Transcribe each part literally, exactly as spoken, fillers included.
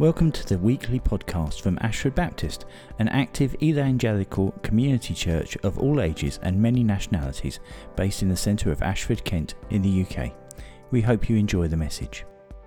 Welcome to the weekly podcast from Ashford Baptist, an active evangelical community church of all ages and many nationalities based in the centre of Ashford, Kent in the U K. We hope you enjoy the message.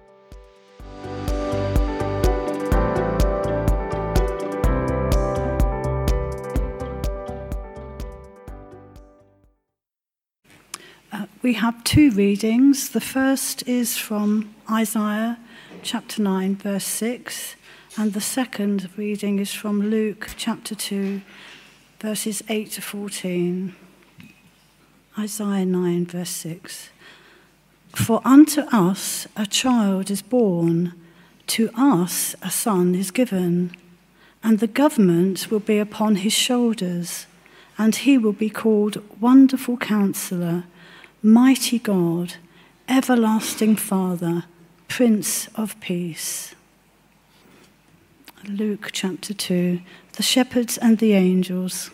Uh, we have two readings. The first is from Isaiah chapter nine, verse six, and the second reading is from Luke chapter two, verses eight to fourteen. Isaiah nine, verse six. For unto us a child is born, to us a son is given, and the government will be upon his shoulders, and he will be called Wonderful Counselor, Mighty God, Everlasting Father, Prince of Peace. Luke chapter two, the shepherds and the angels.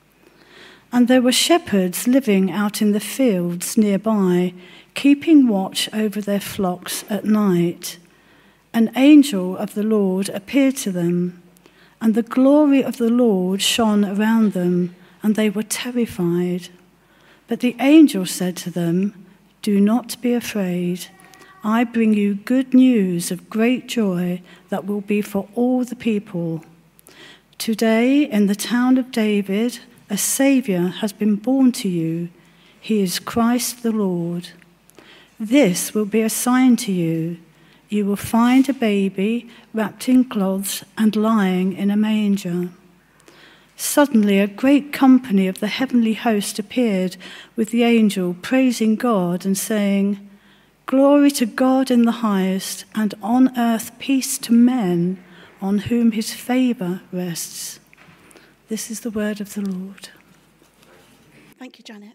And there were shepherds living out in the fields nearby, keeping watch over their flocks at night. An angel of the Lord appeared to them, and the glory of the Lord shone around them, and they were terrified. But the angel said to them, "Do not be afraid. I bring you good news of great joy that will be for all the people. Today, in the town of David, a Saviour has been born to you. He is Christ the Lord. This will be a sign to you. You will find a baby wrapped in cloths and lying in a manger." Suddenly, a great company of the heavenly host appeared with the angel, praising God and saying, "Glory to God in the highest, and on earth peace to men on whom his favour rests." This is the word of the Lord. Thank you, Janet.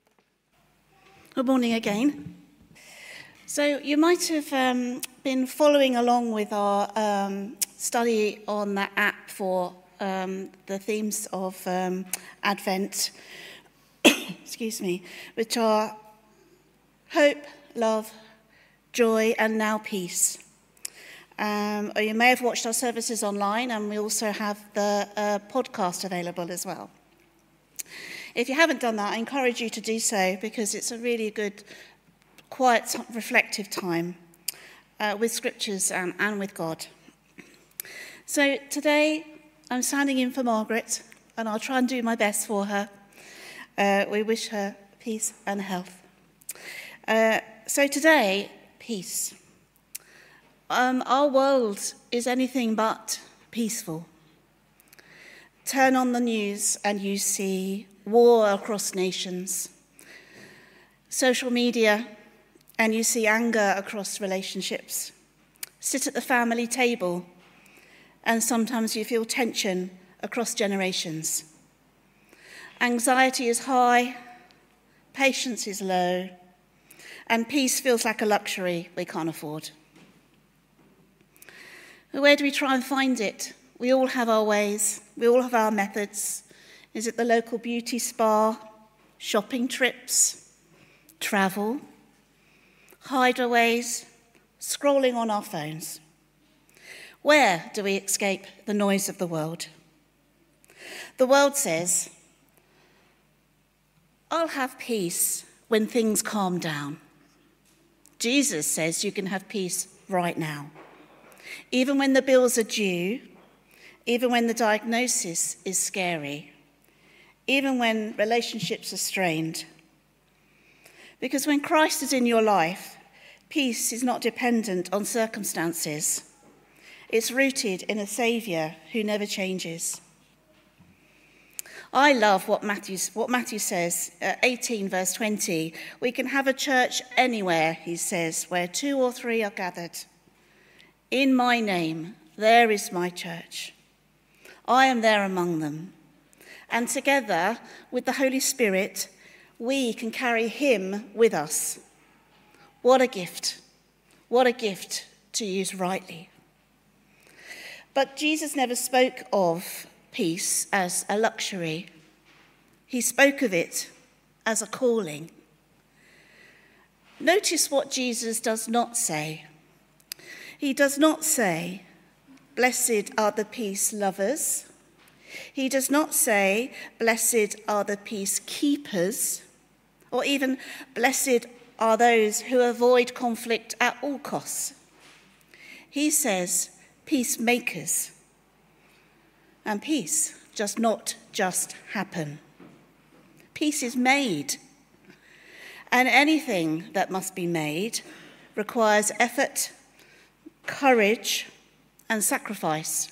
Good morning again. So you might have um, been following along with our um, study on that app for um, the themes of um, Advent, excuse me, which are hope, love, joy, and now peace. Um, or you may have watched our services online, and we also have the uh, podcast available as well. If you haven't done that, I encourage you to do so, because it's a really good, quiet, reflective time uh, with scriptures and, and with God. So today, I'm standing in for Margaret, and I'll try and do my best for her. Uh, we wish her peace and health. Uh, so today, peace. Um, our world is anything but peaceful. Turn on the news and you see war across nations. Social media and you see anger across relationships. Sit at the family table and sometimes you feel tension across generations. Anxiety is high, patience is low, and peace feels like a luxury we can't afford. Where do we try and find it? We all have our ways. We all have our methods. Is it the local beauty spa, shopping trips, travel, hideaways, scrolling on our phones? Where do we escape the noise of the world? The world says, "I'll have peace when things calm down." Jesus says you can have peace right now. Even when the bills are due, even when the diagnosis is scary, even when relationships are strained. Because when Christ is in your life, peace is not dependent on circumstances. It's rooted in a Saviour who never changes. I love what Matthew, what Matthew says, uh, eighteen verse twenty. We can have a church anywhere, he says, where two or three are gathered. In my name, there is my church. I am there among them. And together with the Holy Spirit, we can carry him with us. What a gift. What a gift to use rightly. But Jesus never spoke of peace as a luxury. He spoke of it as a calling. Notice what Jesus does not say. He does not say, blessed are the peace lovers. He does not say, blessed are the peacekeepers, or even blessed are those who avoid conflict at all costs. He says, peacemakers. And peace does not just happen. Peace is made. And anything that must be made requires effort, courage, and sacrifice.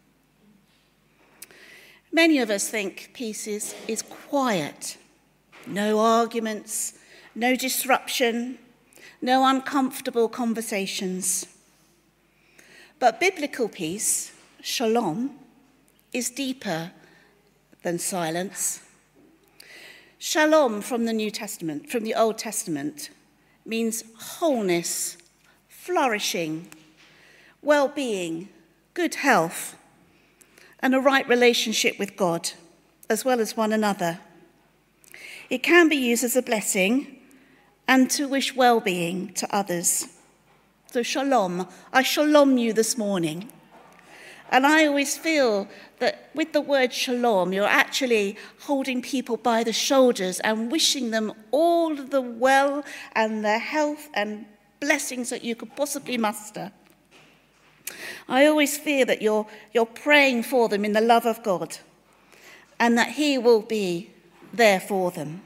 Many of us think peace is, is quiet. No arguments, no disruption, no uncomfortable conversations. But biblical peace, shalom, is deeper than silence. Shalom from the New Testament, from the Old Testament, means wholeness, flourishing, well-being, good health, and a right relationship with God, as well as one another. It can be used as a blessing and to wish well-being to others. So shalom, I shalom you this morning. And I always feel that with the word shalom, you're actually holding people by the shoulders and wishing them all the well and the health and blessings that you could possibly muster. I always feel that you're, you're praying for them in the love of God and that he will be there for them.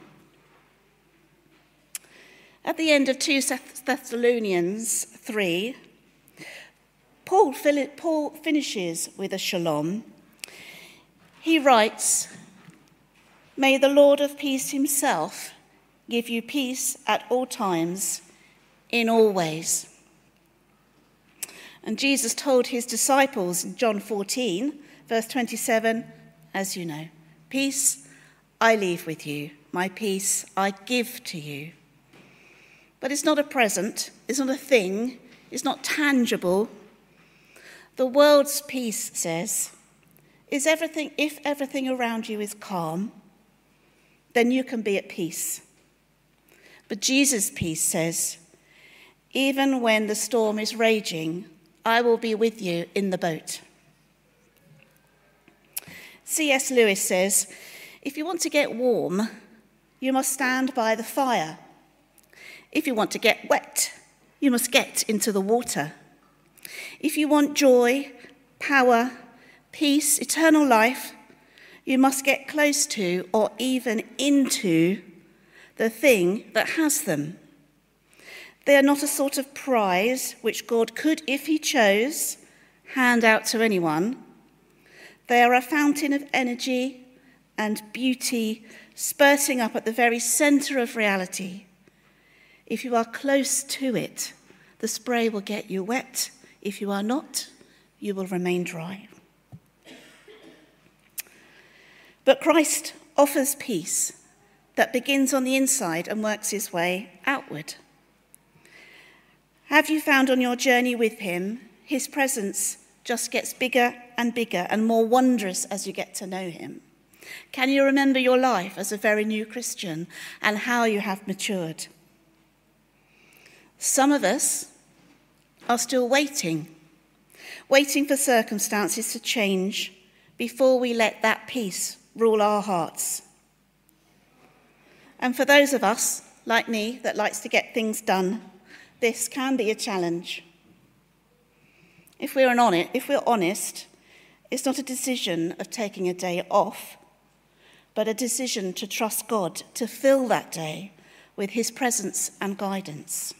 At the end of Second Thessalonians three, Paul, Paul finishes with a shalom. He writes, "May the Lord of peace himself give you peace at all times, in all ways." And Jesus told his disciples in John fourteen, verse twenty-seven, as you know, "Peace I leave with you, my peace I give to you." But it's not a present, it's not a thing, it's not tangible. The world's peace says, is everything, if everything around you is calm, then you can be at peace. But Jesus' peace says, even when the storm is raging, I will be with you in the boat. C S Lewis says, if you want to get warm, you must stand by the fire. If you want to get wet, you must get into the water. If you want joy, power, peace, eternal life, you must get close to or even into the thing that has them. They are not a sort of prize which God could, if he chose, hand out to anyone. They are a fountain of energy and beauty spurting up at the very centre of reality. If you are close to it, the spray will get you wet. If you are not, you will remain dry. But Christ offers peace that begins on the inside and works his way outward. Have you found on your journey with him, his presence just gets bigger and bigger and more wondrous as you get to know him? Can you remember your life as a very new Christian and how you have matured? Some of us are still waiting, waiting for circumstances to change before we let that peace rule our hearts. And for those of us, like me, that likes to get things done, this can be a challenge. If we're on it, if we're honest, it's not a decision of taking a day off, but a decision to trust God to fill that day with his presence and guidance.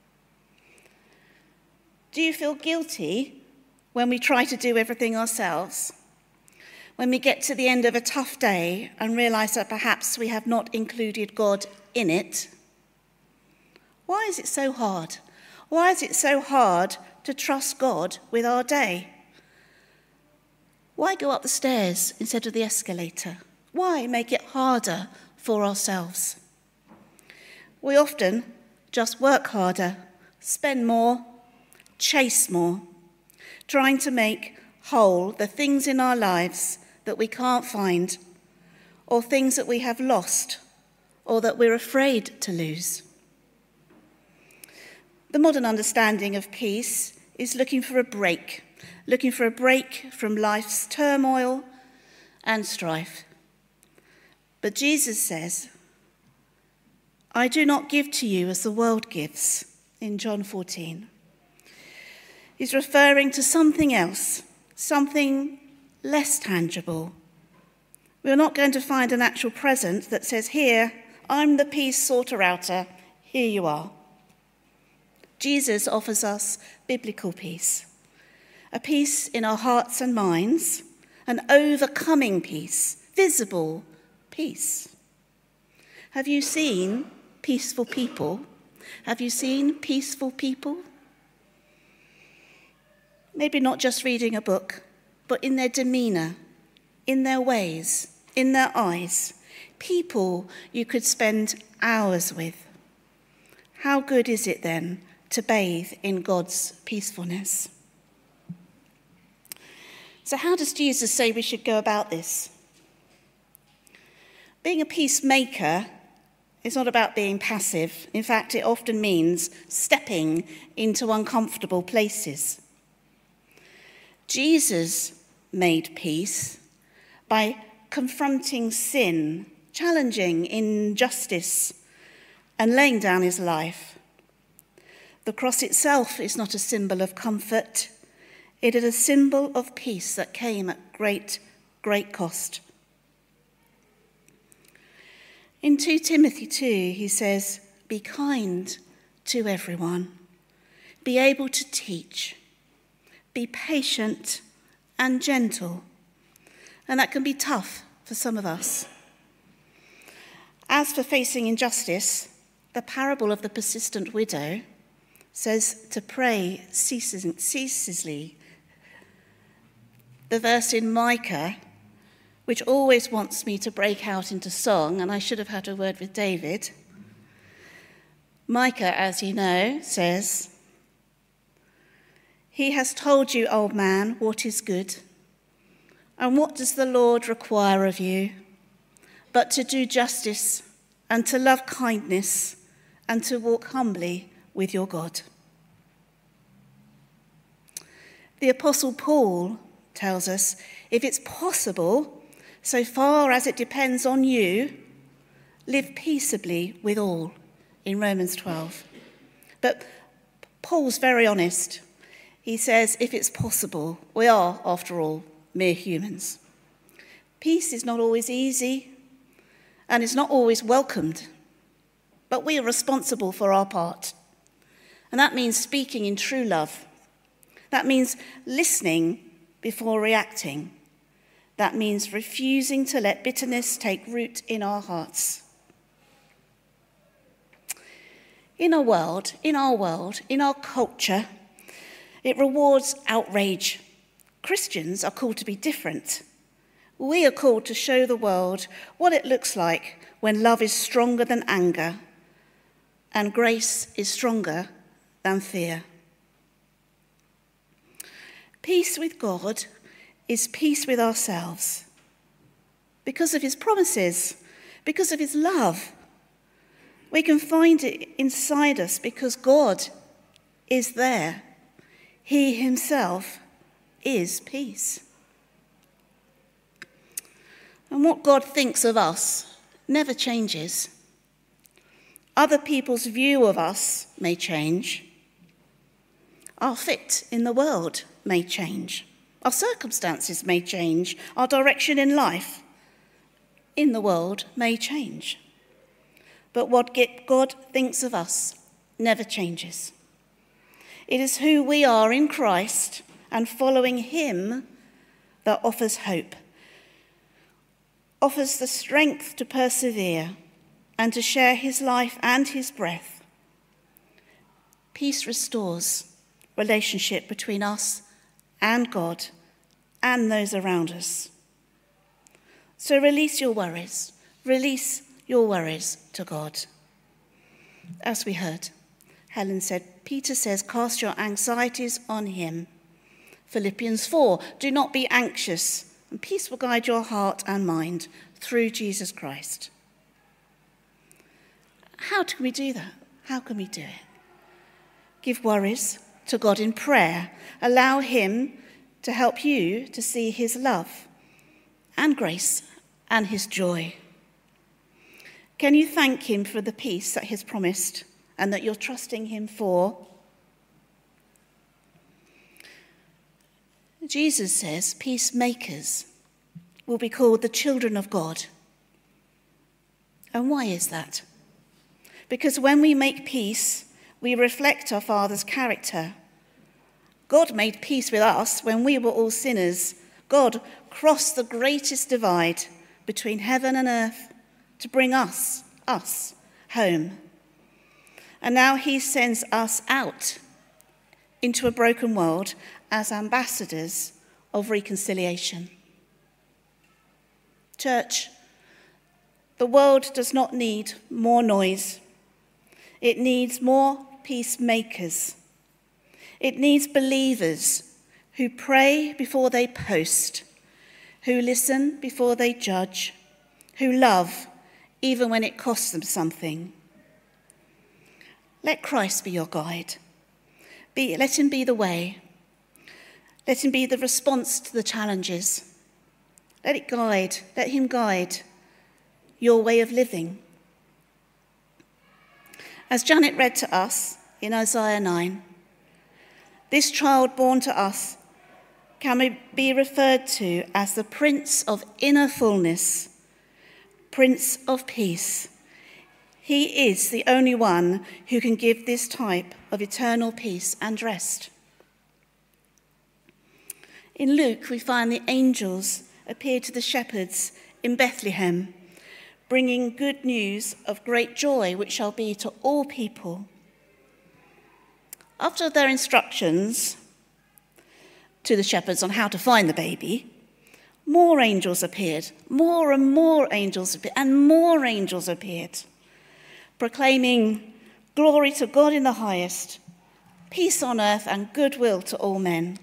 Do you feel guilty when we try to do everything ourselves? When we get to the end of a tough day and realise that perhaps we have not included God in it? Why is it so hard? Why is it so hard to trust God with our day? Why go up the stairs instead of the escalator? Why make it harder for ourselves? We often just work harder, spend more, chase more, trying to make whole the things in our lives that we can't find, or things that we have lost, or that we're afraid to lose. The modern understanding of peace is looking for a break, looking for a break from life's turmoil and strife. But Jesus says, I do not give to you as the world gives, in John fourteen. He's referring to something else, something less tangible. We're not going to find an actual present that says, here, I'm the peace sorter-outer, here you are. Jesus offers us biblical peace, a peace in our hearts and minds, an overcoming peace, visible peace. Have you seen peaceful people? Have you seen peaceful people? Maybe not just reading a book, but in their demeanour, in their ways, in their eyes. People you could spend hours with. How good is it then to bathe in God's peacefulness? So how does Jesus say we should go about this? Being a peacemaker is not about being passive. In fact, it often means stepping into uncomfortable places. Jesus made peace by confronting sin, challenging injustice, and laying down his life. The cross itself is not a symbol of comfort. It is a symbol of peace that came at great, great cost. In Second Timothy two, he says, be kind to everyone, be able to teach, be patient and gentle. And that can be tough for some of us. As for facing injustice, the parable of the persistent widow says to pray ceaselessly. The verse in Micah, which always wants me to break out into song, and I should have had a word with David. Micah, as you know, says, he has told you, old man, what is good. And what does the Lord require of you? But to do justice and to love kindness and to walk humbly with your God. The Apostle Paul tells us, if it's possible, so far as it depends on you, live peaceably with all, in Romans twelve. But Paul's very honest. He says, if it's possible, we are, after all, mere humans. Peace is not always easy, and it's not always welcomed, but we are responsible for our part. And that means speaking in true love. That means listening before reacting. That means refusing to let bitterness take root in our hearts. In our world, in our world, in our culture, it rewards outrage. Christians are called to be different. We are called to show the world what it looks like when love is stronger than anger and grace is stronger than fear. Peace with God is peace with ourselves because of his promises, because of his love. We can find it inside us because God is there. He himself is peace. And what God thinks of us never changes. Other people's view of us may change. Our fit in the world may change. Our circumstances may change. Our direction in life, in the world, may change. But what God thinks of us never changes. It is who we are in Christ and following him that offers hope, offers the strength to persevere and to share his life and his breath. Peace restores relationship between us and God and those around us. So release your worries. Release your worries to God. As we heard, Helen said, Peter says, cast your anxieties on him. Philippians four, do not be anxious, and peace will guide your heart and mind through Jesus Christ. How can we do that? How can we do it? Give worries to God in prayer. Allow him to help you to see his love and grace and his joy. Can you thank him for the peace that he's promised and that you're trusting him for? Jesus says peacemakers will be called the children of God. And why is that? Because when we make peace, we reflect our Father's character. God made peace with us when we were all sinners. God crossed the greatest divide between heaven and earth to bring us, us, home. And now he sends us out into a broken world as ambassadors of reconciliation. Church, the world does not need more noise. It needs more peacemakers. It needs believers who pray before they post, who listen before they judge, who love even when it costs them something. Let Christ be your guide. Be, let him be the way. Let him be the response to the challenges. Let it guide, let him guide your way of living. As Janet read to us in Isaiah nine, this child born to us can be referred to as the Prince of inner fullness, Prince of peace. He is the only one who can give this type of eternal peace and rest. In Luke, we find the angels appeared to the shepherds in Bethlehem, bringing good news of great joy, which shall be to all people. After their instructions to the shepherds on how to find the baby, more angels appeared, more and more angels appeared, and more angels appeared, proclaiming, "Glory to God in the highest, peace on earth and goodwill to all men."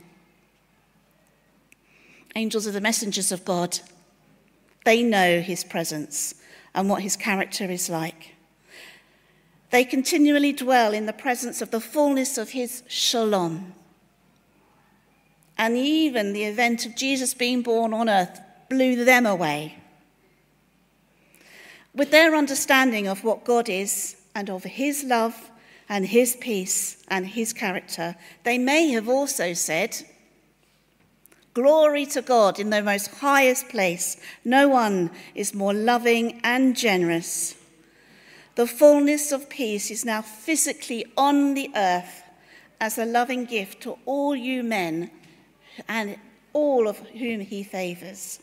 Angels are the messengers of God. They know his presence and what his character is like. They continually dwell in the presence of the fullness of his shalom. And even the event of Jesus being born on earth blew them away. With their understanding of what God is and of his love and his peace and his character, they may have also said, "Glory to God in the most highest place. No one is more loving and generous." The fullness of peace is now physically on the earth as a loving gift to all you men and all of whom he favours.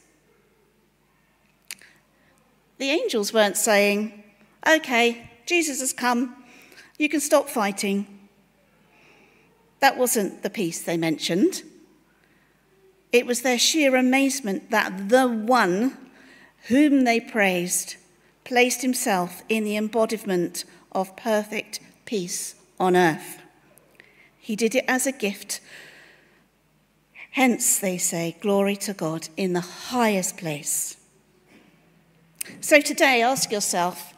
The angels weren't saying, "Okay, Jesus has come, you can stop fighting." That wasn't the peace they mentioned. It was their sheer amazement that the one whom they praised placed himself in the embodiment of perfect peace on earth. He did it as a gift. Hence, they say, glory to God in the highest place. So today, ask yourself,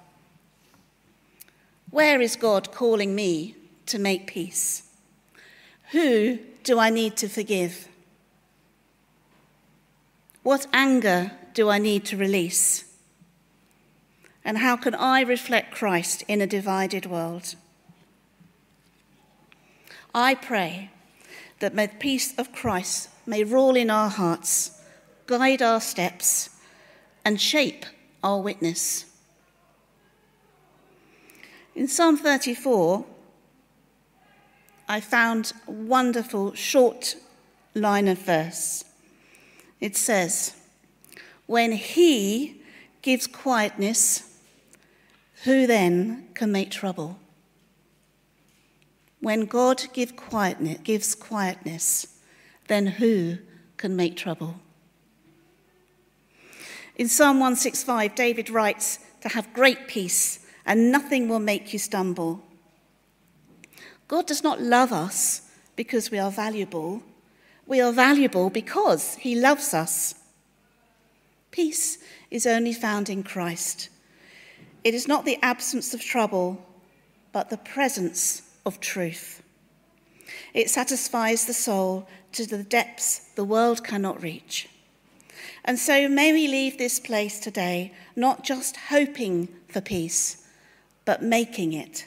where is God calling me to make peace? Who do I need to forgive? What anger do I need to release? And how can I reflect Christ in a divided world? I pray that the peace of Christ may rule in our hearts, guide our steps, and shape our witness. In Psalm thirty-four, I found a wonderful short line of verse. It says, "When he gives quietness, who then can make trouble?" When God give quietness, gives quietness, then who can make trouble? In Psalm one sixty-five, David writes to have great peace and nothing will make you stumble. God does not love us because we are valuable. We are valuable because he loves us. Peace is only found in Christ. It is not the absence of trouble, but the presence of truth. It satisfies the soul to the depths the world cannot reach. And so may we leave this place today not just hoping for peace, but making it.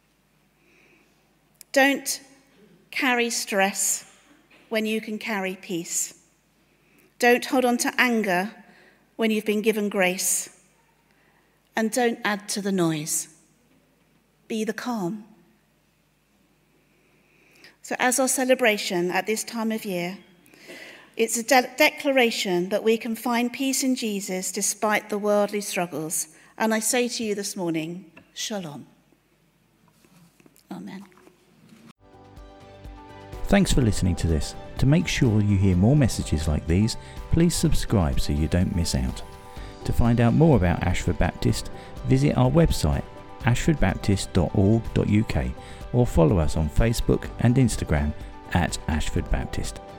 Don't carry stress when you can carry peace. Don't hold on to anger when you've been given grace. And don't add to the noise. Be the calm. So as our celebration at this time of year, it's a de- declaration that we can find peace in Jesus despite the worldly struggles. And I say to you this morning, Shalom. Amen. Thanks for listening to this. To make sure you hear more messages like these, please subscribe so you don't miss out. To find out more about Ashford Baptist, visit our website ashford baptist dot org dot uk or follow us on Facebook and Instagram at Ashford Baptist.